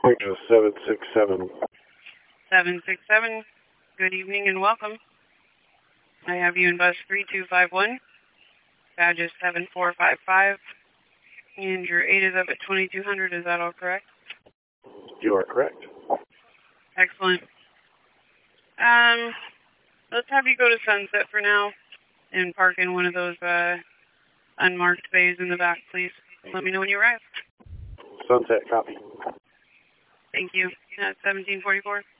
767. 767. Good evening and welcome. I have you in bus 3251. Badge is 7455. And your 8 is up at 2200. Is that all correct? You are correct. Excellent. Let's have you go to Sunset for now and park in one of those unmarked bays in the back, please. Let me know when you arrive. Sunset, copy. Thank you. 1744.